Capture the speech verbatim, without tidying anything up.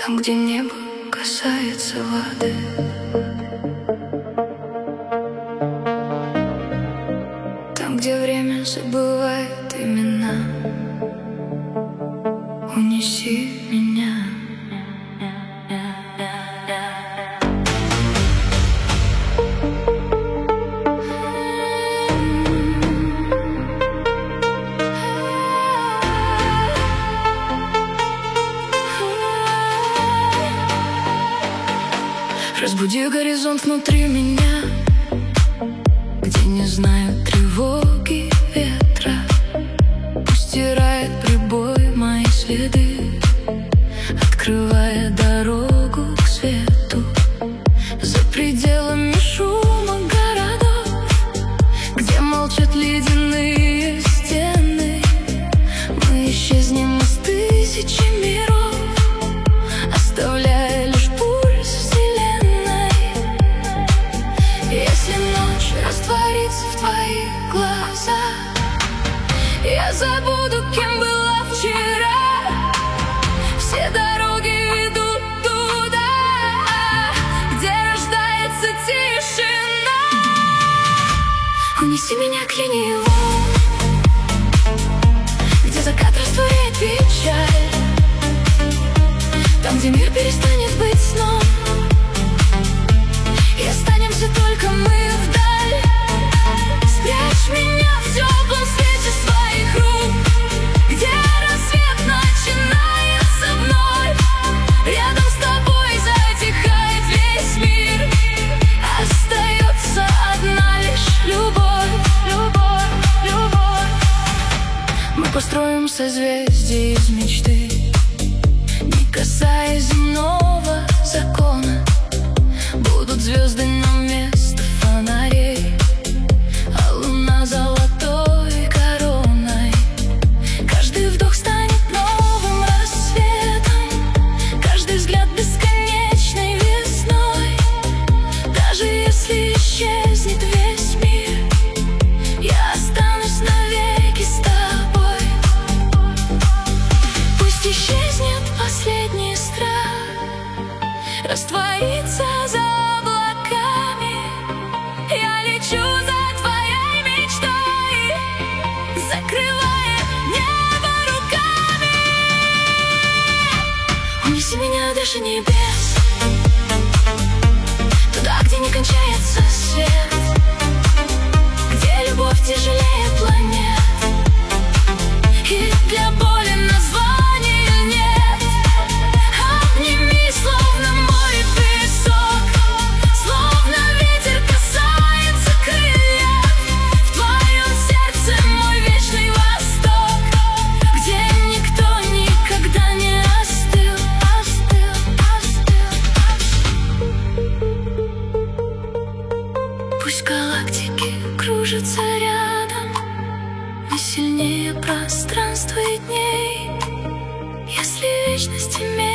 Там, где небо касается воды. Там, где время забывает имена. Унеси меня. Разбуди горизонт внутри меня, где не знаю тревоги ветра. Пусть стирает прибой мои следы, открывая дорогу к свету. За пределами шума городов, где молчат ледяные стены, мы исчезнем из тысячи миров, оставляя лишь пульс вселенной. Если ночь растворится в твоих глазах, я забуду, кем была вчера. Все дороги ведут туда, где рождается тишина. Унеси меня к линии волн, где закат растворяет печаль. Там, где мир перестанет быть сном, и останемся только мы вдаль. Спрячь меня в теплом свете своих рук, где рассвет начинается вновь. Рядом с тобой затихает весь мир, остается одна лишь любовь, любовь, любовь. Мы построим созвездие из мечты, не касаясь земного закона. Будут звезды нам вместо фонарей, а луна золотой короной. Каждый вдох станет новым рассветом, каждый взгляд бесконечной весной. Даже если исчезнет весь мир, я останусь навеки с тобой. Пусть исчезнет последний страх, растворится за облаками. Я лечу за твоей мечтой, закрывая небо руками. Унеси меня дальше небес, туда, где не кончается свет, где любовь тяжелее планет, и для боли названия нет. Обними, словно мой песок, словно ветер касается крыльев. В твоем сердце мой вечный восток, где никто никогда не остыл, остыл, остыл. Пусть галактики кружатся рядом, мы сильнее пространства и дней. Если вечность имеет